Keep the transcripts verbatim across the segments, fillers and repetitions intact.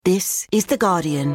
This is The Guardian.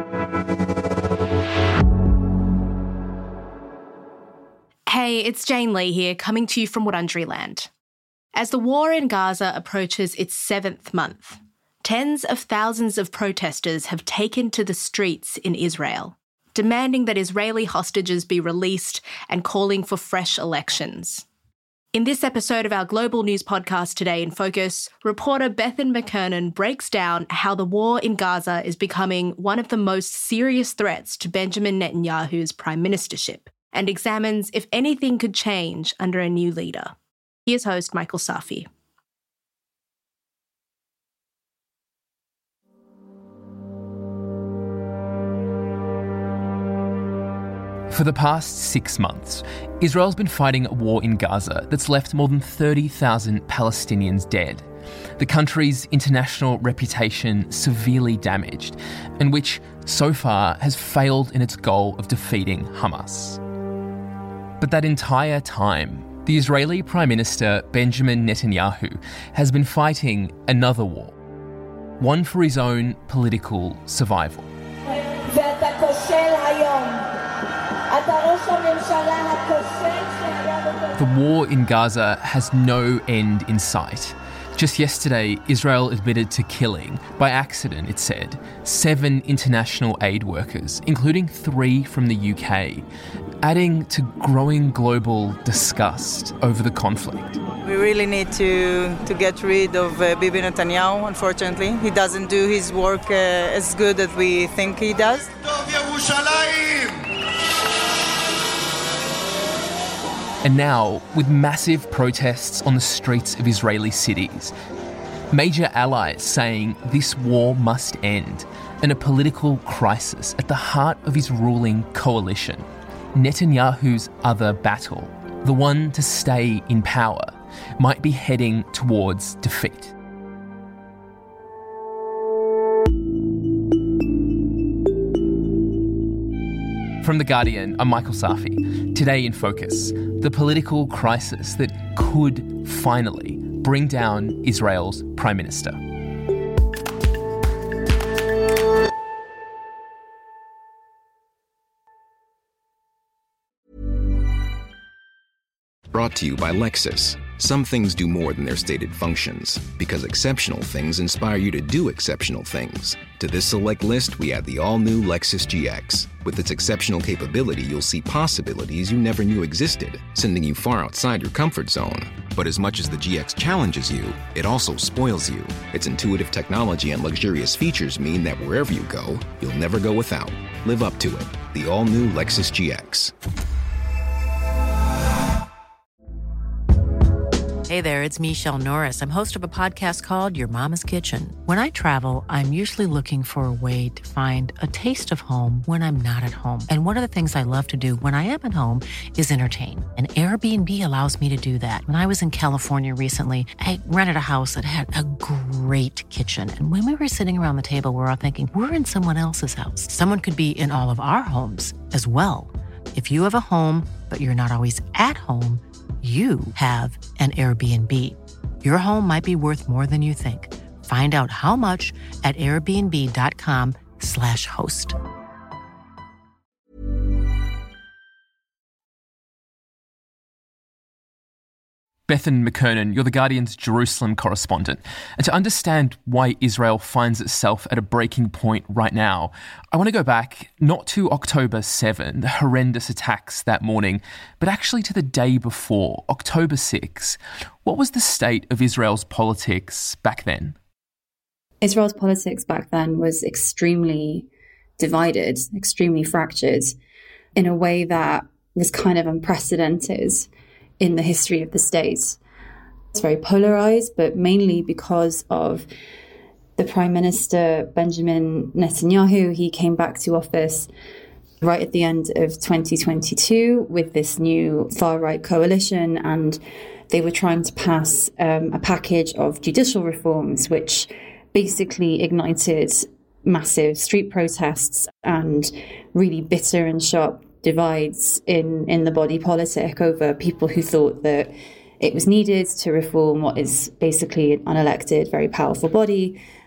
Hey, it's Jane Lee here, coming to you from Wurundjeri Land. As the war in Gaza approaches its seventh month, tens of thousands of protesters have taken to the streets in Israel, demanding that Israeli hostages be released and calling for fresh elections. In this episode of our Global News podcast Today in Focus, reporter Bethan McKernan breaks down how the war in Gaza is becoming one of the most serious threats to Benjamin Netanyahu's prime ministership, and examines if anything could change under a new leader. Here's host Michael Safi. For the past six months, Israel's been fighting a war in Gaza that's left more than thirty thousand Palestinians dead. The country's international reputation severely damaged, and which, so far, has failed in its goal of defeating Hamas. But that entire time, the Israeli Prime Minister Benjamin Netanyahu has been fighting another war, one for his own political survival. The war in Gaza has no end in sight. Just yesterday, Israel admitted to killing, by accident it said, seven international aid workers, including three from the U K, adding to growing global disgust over the conflict. We really need to, to get rid of uh, Bibi Netanyahu, unfortunately. He doesn't do his work uh, as good as we think he does. And now, with massive protests on the streets of Israeli cities, major allies saying this war must end, and a political crisis at the heart of his ruling coalition, Netanyahu's other battle, the one to stay in power, might be heading towards defeat. From The Guardian, I'm Michael Safi. Today in Focus, the political crisis that could finally bring down Israel's Prime Minister. Brought to you by Lexus. Some things do more than their stated functions, because exceptional things inspire you to do exceptional things. To this select list, we add the all-new Lexus G X. With its exceptional capability, you'll see possibilities you never knew existed, sending you far outside your comfort zone. But as much as the G X challenges you, it also spoils you. Its intuitive technology and luxurious features mean that wherever you go, you'll never go without. Live up to it. The all-new Lexus G X. Hey there, it's Michelle Norris. I'm host of a podcast called Your Mama's Kitchen. When I travel, I'm usually looking for a way to find a taste of home when I'm not at home. And one of the things I love to do when I am at home is entertain. And Airbnb allows me to do that. When I was in California recently, I rented a house that had a great kitchen. And when we were sitting around the table, we were all thinking, we're in someone else's house. Someone could be in all of our homes as well. If you have a home, but you're not always at home, you have an Airbnb. Your home might be worth more than you think. Find out how much at airbnb.com slash host. Bethan McKernan, you're The Guardian's Jerusalem correspondent. And to understand why Israel finds itself at a breaking point right now, I want to go back not to October seventh, the horrendous attacks that morning, but actually to the day before, October sixth. What was the state of Israel's politics back then? Israel's politics back then was extremely divided, extremely fractured, in a way that was kind of unprecedented in the history of the state. It's very polarised, but mainly because of the Prime Minister, Benjamin Netanyahu. He came back to office right at the end of twenty twenty-two with this new far-right coalition, and they were trying to pass um, a package of judicial reforms, which basically ignited massive street protests and really bitter and sharp divides in, in the body politic over people who thought that it was needed to reform what is basically an unelected, very powerful body,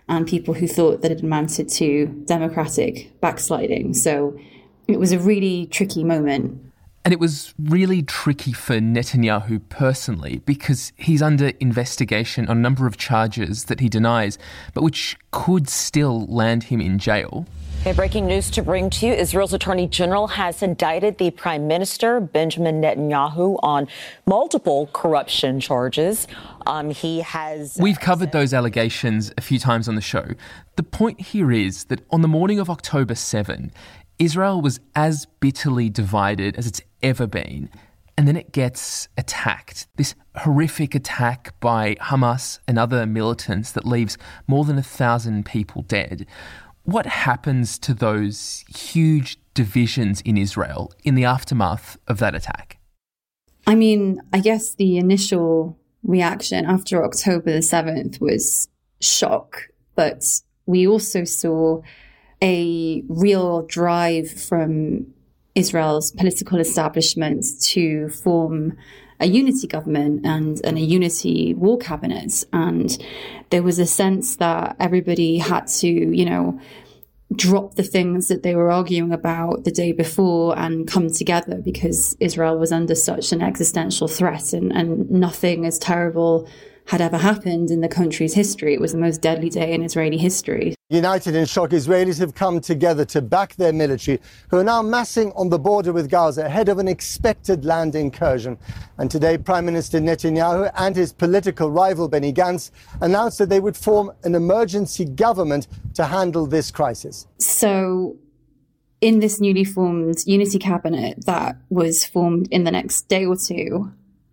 and people who thought that it amounted to democratic backsliding. So it was a really tricky moment. And it was really tricky for Netanyahu personally because he's under investigation on a number of charges that he denies, but which could still land him in jail. Okay, breaking news to bring to you. Israel's Attorney General has indicted the Prime Minister, Benjamin Netanyahu, on multiple corruption charges. Um, he has... We've covered those allegations a few times on the show. The point here is that on the morning of October seventh, Israel was as bitterly divided as it's ever been. And then it gets attacked. This horrific attack by Hamas and other militants that leaves more than a thousand people dead. What happens to those huge divisions in Israel in the aftermath of that attack? I mean, I guess the initial reaction after October the seventh was shock, but we also saw a real drive from Israel's political establishment to form a unity government and, and a unity war cabinet. And there was a sense that everybody had to, you know, drop the things that they were arguing about the day before and come together because Israel was under such an existential threat, and, and nothing as terrible had ever happened in the country's history. It was the most deadly day in Israeli history. United in shock, Israelis have come together to back their military, who are now massing on the border with Gaza ahead of an expected land incursion. And today, Prime Minister Netanyahu and his political rival Benny Gantz announced that they would form an emergency government to handle this crisis. So in this newly formed unity cabinet that was formed in the next day or two,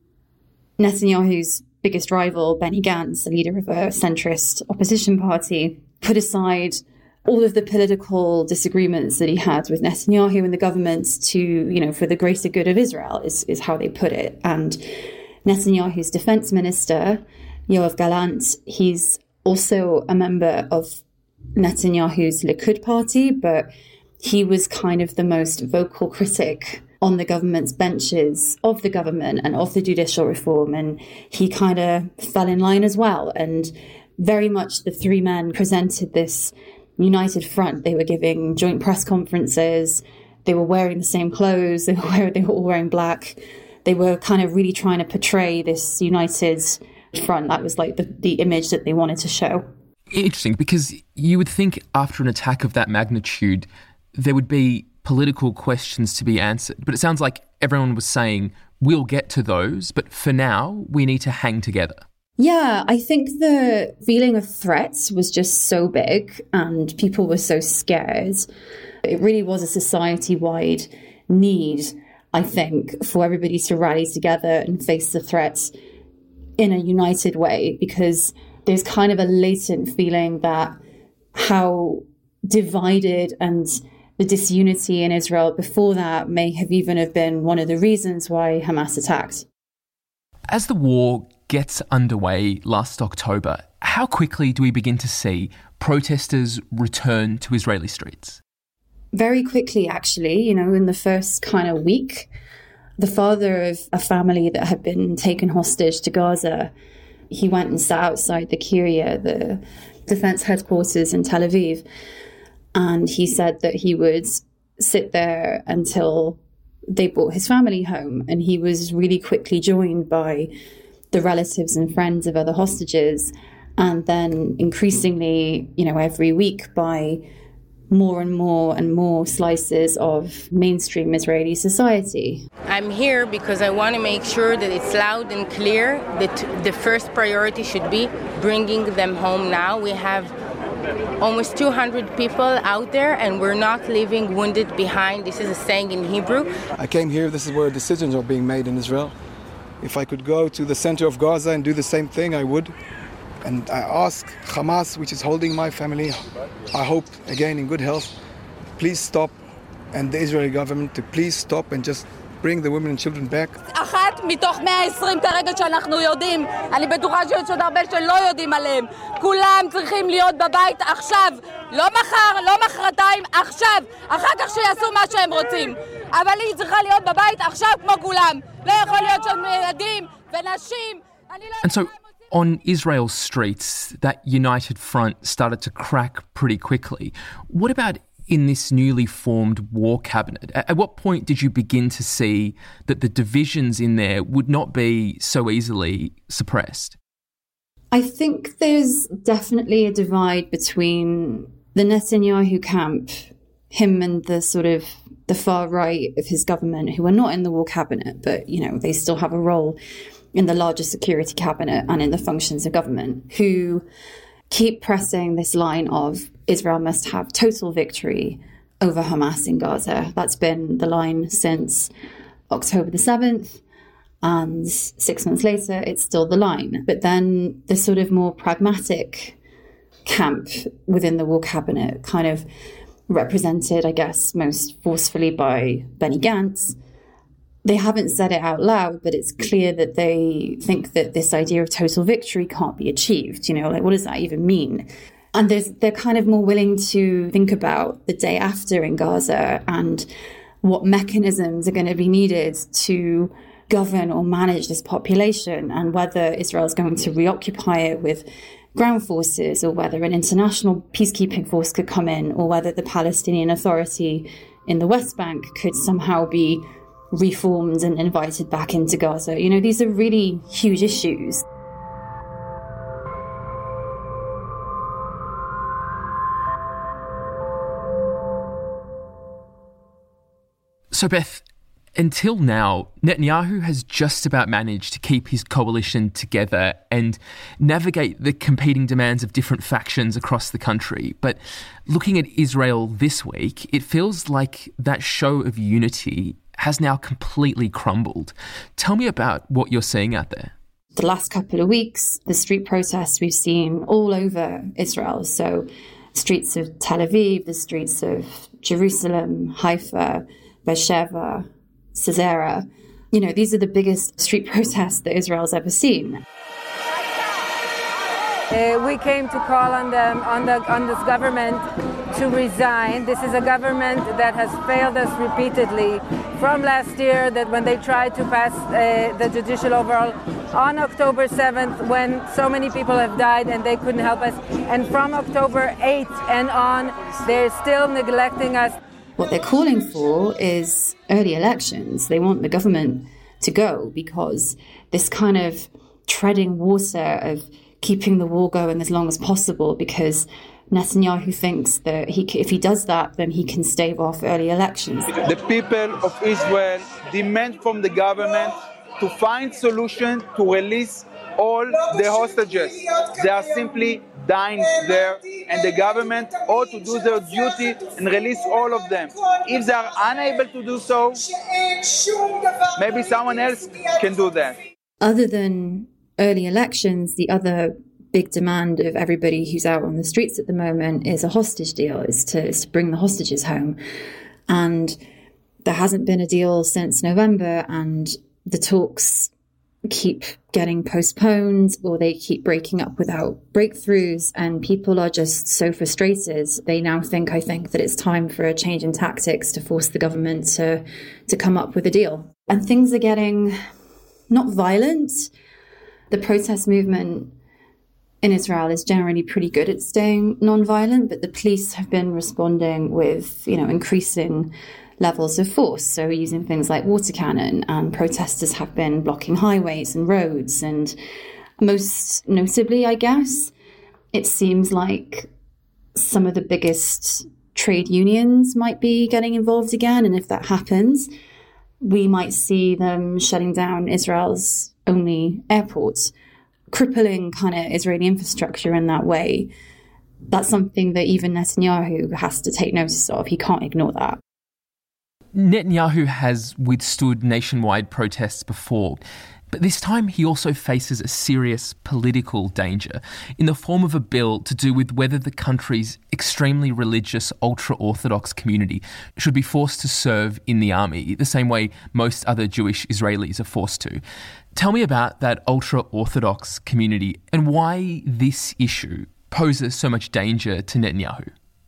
Netanyahu's biggest rival, Benny Gantz, the leader of a centrist opposition party, put aside all of the political disagreements that he had with Netanyahu and the government to, you know, for the greater good of Israel, is, is how they put it. And Netanyahu's defense minister, Yoav Gallant, he's also a member of Netanyahu's Likud party, but he was kind of the most vocal critic on the government's benches of the government and of the judicial reform. And he kind of fell in line as well. And very much the three men presented this united front. They were giving joint press conferences. They were wearing the same clothes. They were, wearing, they were all wearing black. They were kind of really trying to portray this united front. That was like the, the image that they wanted to show. Interesting, because you would think after an attack of that magnitude, there would be political questions to be answered. But it sounds like everyone was saying, we'll get to those, but for now, we need to hang together. Yeah, I think the feeling of threat was just so big and people were so scared. It really was a society-wide need, I think, for everybody to rally together and face the threats in a united way, because there's kind of a latent feeling that how divided and the disunity in Israel before that may have even have been one of the reasons why Hamas attacked. As the war gets underway last October, how quickly do we begin to see protesters return to Israeli streets? Very quickly, actually. You know, in the first kind of week, the father of a family that had been taken hostage to Gaza, he went and sat outside the Kiryat, the defense headquarters in Tel Aviv. And he said that he would sit there until they brought his family home. And he was really quickly joined by the relatives and friends of other hostages. And then increasingly, you know, every week by more and more and more slices of mainstream Israeli society. I'm here because I want to make sure that it's loud and clear that the first priority should be bringing them home now. We have almost two hundred people out there, and we're not leaving wounded behind. This is a saying in Hebrew. I came here, this is where decisions are being made in Israel. If I could go to the center of Gaza and do the same thing, I would. And I ask Hamas, which is holding my family, I hope, again, in good health, please stop, and the Israeli government to please stop and just bring the women and children back. אחת מתוך מאה ועשרים כרגע שאנחנו יודעים, אני בטוחה שיש עוד הרבה שלא יודעים עליהם. כולם צריכים להיות בבית עכשיו, לא מחר, לא מחרתיים, עכשיו. אחר כך שיעשו מה שהם רוצים. אבל היא צריכה להיות בבית עכשיו כמו כולם. לא יכול להיות שם ילדים ונשים. And so On Israel's streets, that united front started to crack pretty quickly. What about in this newly formed war cabinet? At what point did you begin to see that the divisions in there would not be so easily suppressed? I think there's definitely a divide between the Netanyahu camp, him and the sort of the far right of his government, who are not in the war cabinet, but, you know, they still have a role in the larger security cabinet and in the functions of government, who keep pressing this line of Israel must have total victory over Hamas in Gaza. That's been the line since October the seventh. And six months later, it's still the line. But then the sort of more pragmatic camp within the war cabinet, kind of represented, I guess, most forcefully by Benny Gantz, they haven't said it out loud, but it's clear that they think that this idea of total victory can't be achieved. You know, like, what does that even mean? And there's, they're kind of more willing to think about the day after in Gaza and what mechanisms are going to be needed to govern or manage this population, and whether Israel is going to reoccupy it with ground forces, or whether an international peacekeeping force could come in, or whether the Palestinian Authority in the West Bank could somehow be reformed and invited back into Gaza. You know, these are really huge issues. So, Beth, until now, Netanyahu has just about managed to keep his coalition together and navigate the competing demands of different factions across the country. But looking at Israel this week, it feels like that show of unity has now completely crumbled. Tell me about what you're seeing out there. The last couple of weeks, the street protests we've seen all over Israel. So streets of Tel Aviv, the streets of Jerusalem, Haifa, Beersheba, Caesarea. You know, these are the biggest street protests that Israel's ever seen. Uh, we came to call on them, on the on this government to resign. This is a government that has failed us repeatedly. From last year, that when they tried to pass uh, the judicial overhaul on October seventh, when so many people have died and they couldn't help us, and from October eighth and on, they're still neglecting us. What they're calling for is early elections. They want the government to go because this kind of treading water of keeping the war going as long as possible, because Netanyahu thinks that he, if he does that, then he can stave off early elections. The people of Israel demand from the government to find solution to release all the hostages. They are simply dying there, and the government ought to do their duty and release all of them. If they are unable to do so, maybe someone else can do that. Other than early elections, the other big demand of everybody who's out on the streets at the moment is a hostage deal, is to, is to bring the hostages home. And there hasn't been a deal since November, and the talks keep getting postponed, or they keep breaking up without breakthroughs, and people are just so frustrated. They now think, I think, that it's time for a change in tactics to force the government to, to come up with a deal. And things are getting not violent. The protest movement in Israel is generally pretty good at staying non-violent, but the police have been responding with, you know, increasing levels of force. So using things like water cannon, and protesters have been blocking highways and roads. And most notably, I guess, it seems like some of the biggest trade unions might be getting involved again. And if that happens, we might see them shutting down Israel's only airports, crippling kind of Israeli infrastructure in that way. That's something that even Netanyahu has to take notice of. He can't ignore that. Netanyahu has withstood nationwide protests before, but this time he also faces a serious political danger in the form of a bill to do with whether the country's extremely religious ultra-Orthodox community should be forced to serve in the army, the same way most other Jewish Israelis are forced to. Tell me about that ultra-Orthodox community and why this issue poses so much danger to Netanyahu.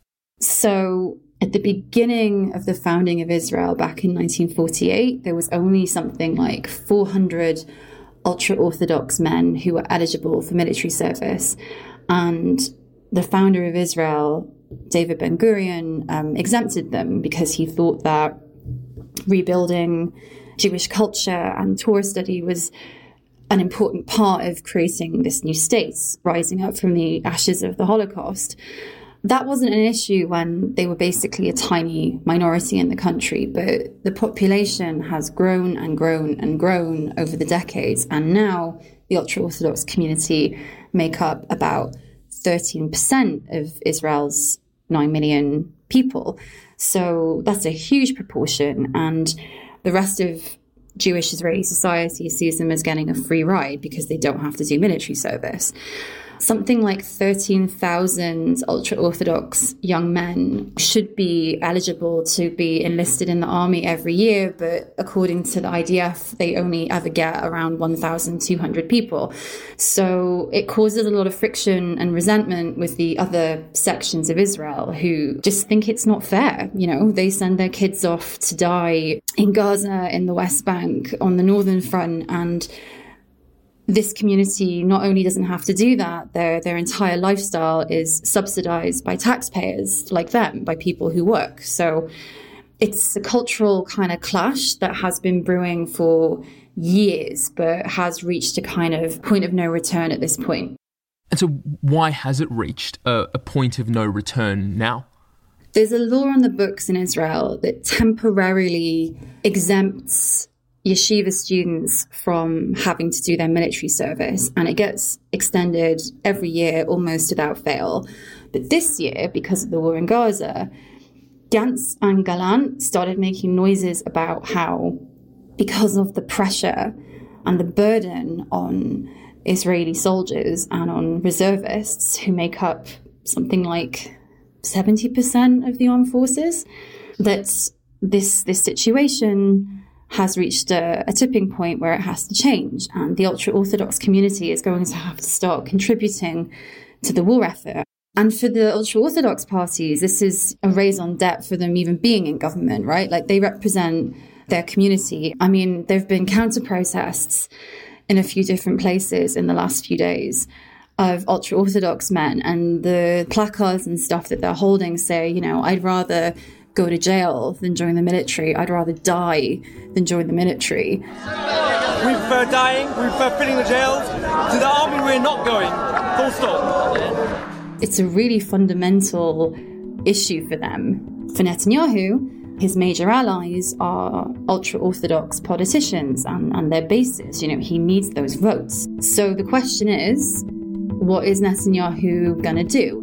So, at the beginning of the founding of Israel back in nineteen forty-eight, there was only something like four hundred ultra-Orthodox men who were eligible for military service. And the founder of Israel, David Ben-Gurion, um, exempted them because he thought that rebuilding Jewish culture and Torah study was an important part of creating this new state, rising up from the ashes of the Holocaust. That wasn't an issue when they were basically a tiny minority in the country, but the population has grown and grown and grown over the decades, and now the ultra-Orthodox community make up about thirteen percent of Israel's nine million people. So that's a huge proportion, and the rest of Jewish Israeli society sees them as getting a free ride because they don't have to do military service. Something like thirteen thousand ultra-Orthodox young men should be eligible to be enlisted in the army every year, but according to the I D F, they only ever get around one thousand two hundred people. So it causes a lot of friction and resentment with the other sections of Israel who just think it's not fair. You know, they send their kids off to die in Gaza, in the West Bank, on the Northern Front, and this community not only doesn't have to do that, their their entire lifestyle is subsidized by taxpayers like them, by people who work. So it's a cultural kind of clash that has been brewing for years, but has reached a kind of point of no return at this point. And so why has it reached a, a point of no return now? There's a law on the books in Israel that temporarily exempts yeshiva students from having to do their military service, and it gets extended every year almost without fail. But this year, because of the war in Gaza, Gantz and Gallant started making noises about how, because of the pressure and the burden on Israeli soldiers and on reservists who make up something like seventy percent of the armed forces, that this this situation has reached a, a tipping point where it has to change, and the ultra-Orthodox community is going to have to start contributing to the war effort. And for the ultra-Orthodox parties, this is a raison d'etre for them even being in government, right? Like, they represent their community. I mean, there have been counter-protests in a few different places in the last few days of ultra-Orthodox men, and the placards and stuff that they're holding say, you know, I'd rather go to jail than join the military. I'd rather die than join the military. We prefer dying, we prefer filling the jails. To the army we're not going. Full stop. It's a really fundamental issue for them. For Netanyahu, his major allies are ultra-Orthodox politicians and, and their bases. You know, he needs those votes. So the question is, what is Netanyahu going to do?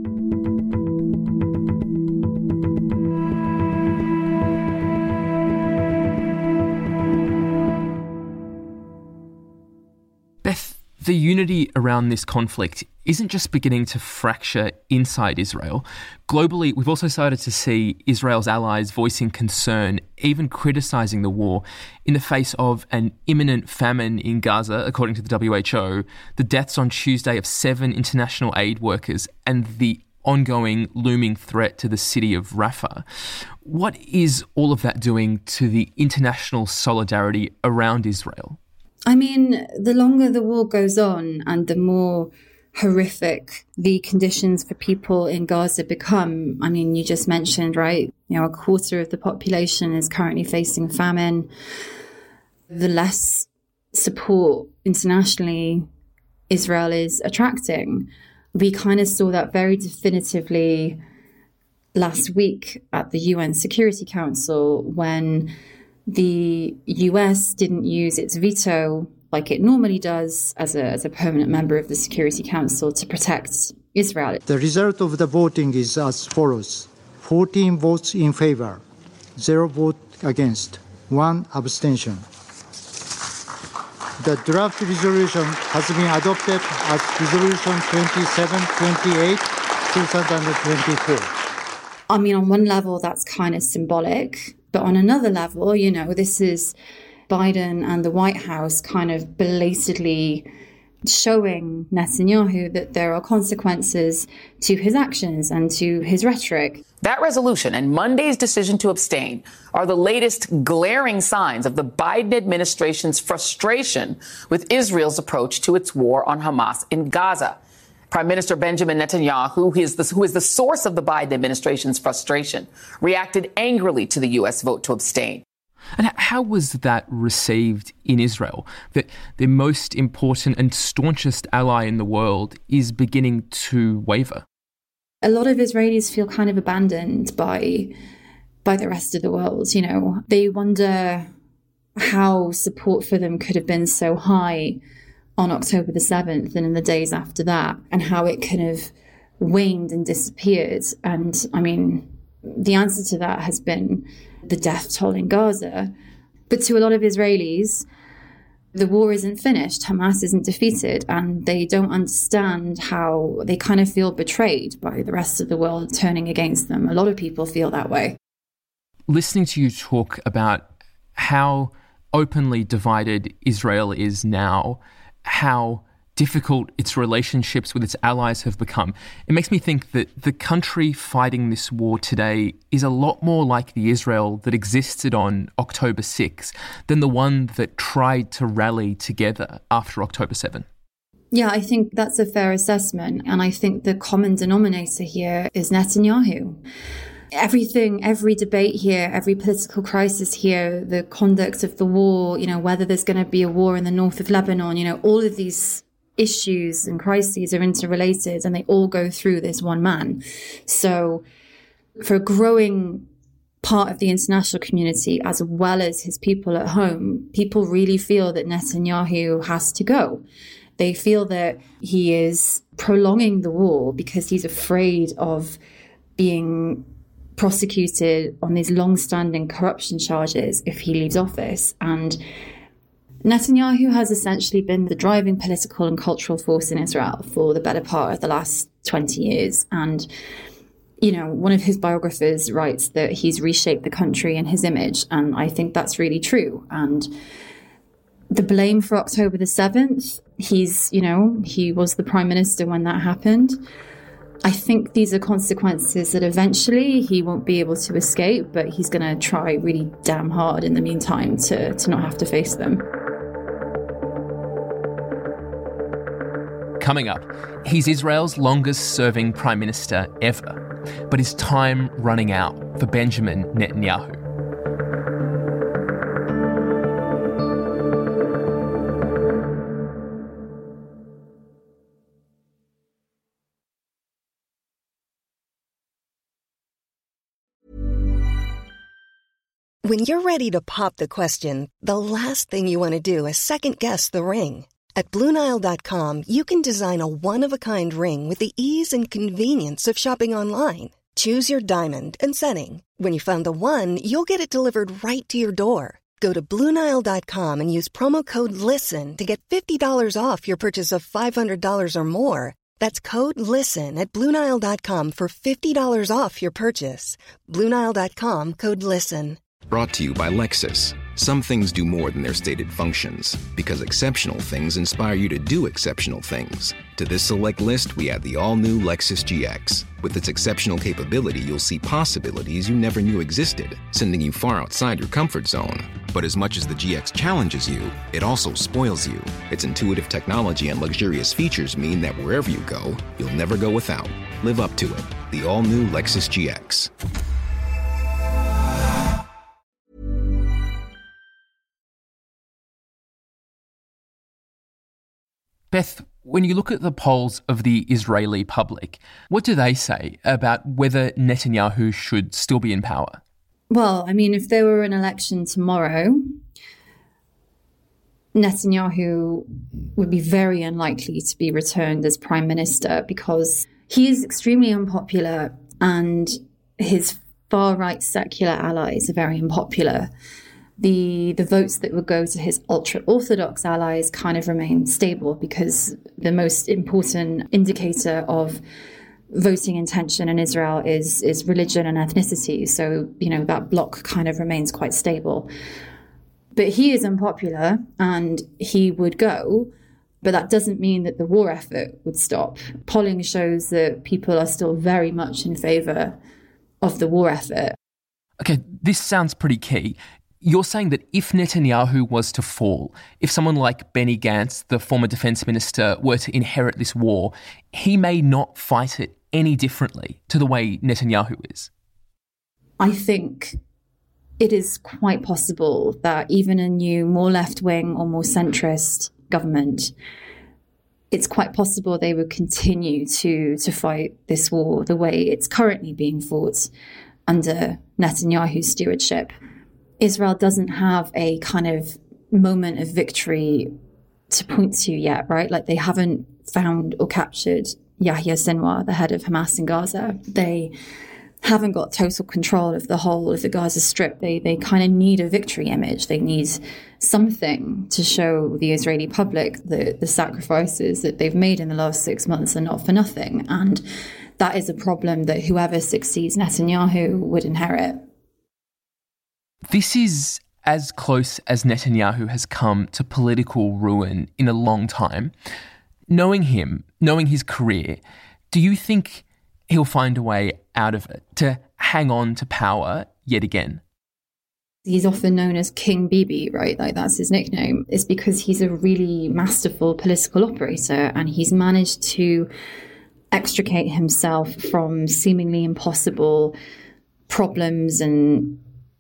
The unity around this conflict isn't just beginning to fracture inside Israel. Globally, we've also started to see Israel's allies voicing concern, even criticising the war, in the face of an imminent famine in Gaza, according to the W H O, the deaths on Tuesday of seven international aid workers, and the ongoing looming threat to the city of Rafah. What is all of that doing to the international solidarity around Israel? I mean, the longer the war goes on and the more horrific the conditions for people in Gaza become, I mean, you just mentioned, right, you know, a quarter of the population is currently facing famine. The less support internationally Israel is attracting. We kind of saw that very definitively last week at the U N Security Council when the U S didn't use its veto like it normally does as a, as a permanent member of the Security Council to protect Israel. The result of the voting is as follows. fourteen votes in favor, zero vote against, one abstention. The draft resolution has been adopted as Resolution twenty-seven twenty-eight, twenty twenty-four. I mean, on one level, that's kind of symbolic. But on another level, you know, this is Biden and the White House kind of belatedly showing Netanyahu that there are consequences to his actions and to his rhetoric. That resolution and Monday's decision to abstain are the latest glaring signs of the Biden administration's frustration with Israel's approach to its war on Hamas in Gaza. Prime Minister Benjamin Netanyahu, who is, the, who is the source of the Biden administration's frustration, reacted angrily to the U S vote to abstain. And how was that received in Israel, that their most important and staunchest ally in the world is beginning to waver? A lot of Israelis feel kind of abandoned by by the rest of the world. You know, they wonder how support for them could have been so high on October the seventh and in the days after that, and how it kind of waned and disappeared. And I mean, the answer to that has been the death toll in Gaza. But to a lot of Israelis, the war isn't finished, Hamas isn't defeated, and they don't understand how they kind of feel betrayed by the rest of the world turning against them. A lot of people feel that way. Listening to you talk about how openly divided Israel is now, how difficult its relationships with its allies have become, it makes me think that the country fighting this war today is a lot more like the Israel that existed on October sixth than the one that tried to rally together after October seventh. Yeah, I think that's a fair assessment. And I think the common denominator here is Netanyahu. Everything, every debate here, every political crisis here, the conduct of the war, you know, whether there's going to be a war in the north of Lebanon, you know, all of these issues and crises are interrelated and they all go through this one man. So for a growing part of the international community, as well as his people at home, people really feel that Netanyahu has to go. They feel that he is prolonging the war because he's afraid of being prosecuted on these long-standing corruption charges if he leaves office. And Netanyahu has essentially been the driving political and cultural force in Israel for the better part of the last twenty years. And, you know, one of his biographers writes that he's reshaped the country in his image. And I think that's really true. And the blame for October the seventh, he's, you know, he was the prime minister when that happened. I think these are consequences that eventually he won't be able to escape, but he's going to try really damn hard in the meantime to, to not have to face them. Coming up, he's Israel's longest-serving prime minister ever, but his time running out for Benjamin Netanyahu. When you're ready to pop the question, the last thing you want to do is second-guess the ring. At Blue Nile dot com, you can design a one-of-a-kind ring with the ease and convenience of shopping online. Choose your diamond and setting. When you find the one, you'll get it delivered right to your door. Go to Blue Nile dot com and use promo code LISTEN to get fifty dollars off your purchase of five hundred dollars or more. That's code LISTEN at Blue Nile dot com for fifty dollars off your purchase. Blue Nile dot com, code LISTEN. Brought to you by Lexus. Some things do more than their stated functions, because exceptional things inspire you to do exceptional things. To this select list, we add the all-new Lexus G X. With its exceptional capability, you'll see possibilities you never knew existed, sending you far outside your comfort zone. But as much as the G X challenges you, it also spoils you. Its intuitive technology and luxurious features mean that wherever you go, you'll never go without. Live up to it. The all-new Lexus G X. Beth, when you look at the polls of the Israeli public, what do they say about whether Netanyahu should still be in power? Well, I mean, if there were an election tomorrow, Netanyahu would be very unlikely to be returned as prime minister because he is extremely unpopular and his far-right secular allies are very unpopular. The the votes that would go to his ultra-Orthodox allies kind of remain stable because the most important indicator of voting intention in Israel is, is religion and ethnicity. So, you know, that bloc kind of remains quite stable. But he is unpopular and he would go. But that doesn't mean that the war effort would stop. Polling shows that people are still very much in favour of the war effort. Okay, this sounds pretty key. You're saying that if Netanyahu was to fall, if someone like Benny Gantz, the former defence minister, were to inherit this war, he may not fight it any differently to the way Netanyahu is. I think it is quite possible that even a new, more left-wing or more centrist government, it's quite possible they would continue to, to fight this war the way it's currently being fought under Netanyahu's stewardship. Israel doesn't have a kind of moment of victory to point to yet, right? Like they haven't found or captured Yahya Sinwar, the head of Hamas in Gaza. They haven't got total control of the whole of the Gaza Strip. They they kind of need a victory image. They need something to show the Israeli public that the sacrifices that they've made in the last six months are not for nothing. And that is a problem that whoever succeeds Netanyahu would inherit. This is as close as Netanyahu has come to political ruin in a long time. Knowing him, knowing his career, do you think he'll find a way out of it, to hang on to power yet again? He's often known as King Bibi, right? Like that's his nickname. It's because he's a really masterful political operator and he's managed to extricate himself from seemingly impossible problems and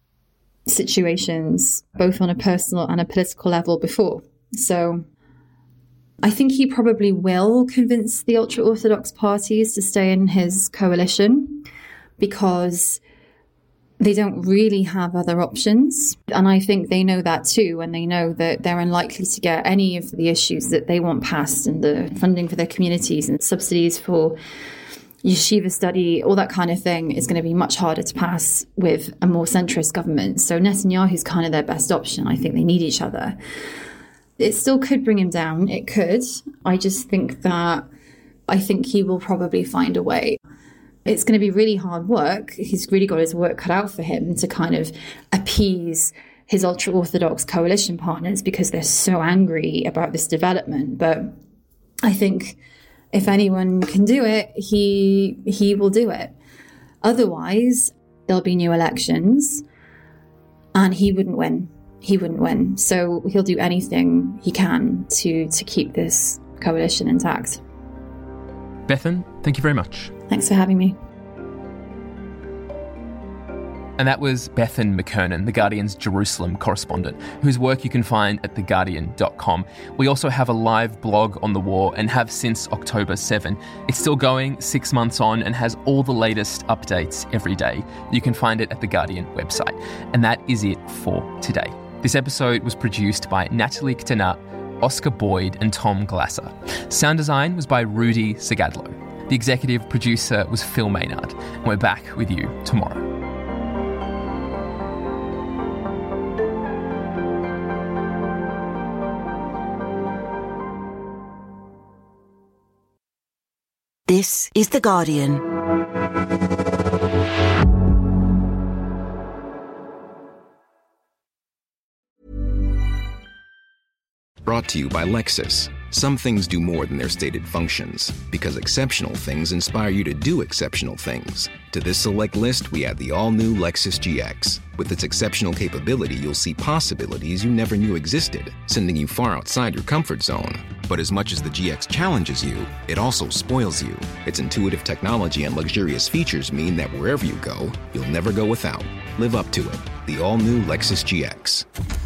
situations, both on a personal and a political level before. So I think he probably will convince the ultra-Orthodox parties to stay in his coalition because they don't really have other options. And I think they know that too, and they know that they're unlikely to get any of the issues that they want passed and the funding for their communities and subsidies for yeshiva study, all that kind of thing is going to be much harder to pass with a more centrist government. So Netanyahu's kind of their best option. I think they need each other. It still could bring him down. It could. I just think that I think he will probably find a way. It's going to be really hard work. He's really got his work cut out for him to kind of appease his ultra-Orthodox coalition partners because they're so angry about this development. But I think if anyone can do it, he he will do it. Otherwise, there'll be new elections and he wouldn't win. He wouldn't win. So he'll do anything he can to, to keep this coalition intact. Bethan, thank you very much. Thanks for having me. And that was Bethan McKernan, The Guardian's Jerusalem correspondent, whose work you can find at the guardian dot com. We also have a live blog on the war and have since October seventh. It's still going six months on and has all the latest updates every day. You can find it at the Guardian website. And that is it for today. This episode was produced by Natalie Ktana, Oscar Boyd and Tom Glasser. Sound design was by Rudy Zagadlo. The executive producer was Phil Maynard. And we're back with you tomorrow. This is The Guardian. Brought to you by Lexus. Some things do more than their stated functions, because exceptional things inspire you to do exceptional things. To this select list, we add the all-new Lexus G X. With its exceptional capability, you'll see possibilities you never knew existed, sending you far outside your comfort zone. But as much as the G X challenges you, it also spoils you. Its intuitive technology and luxurious features mean that wherever you go, you'll never go without. Live up to it. The all-new Lexus G X.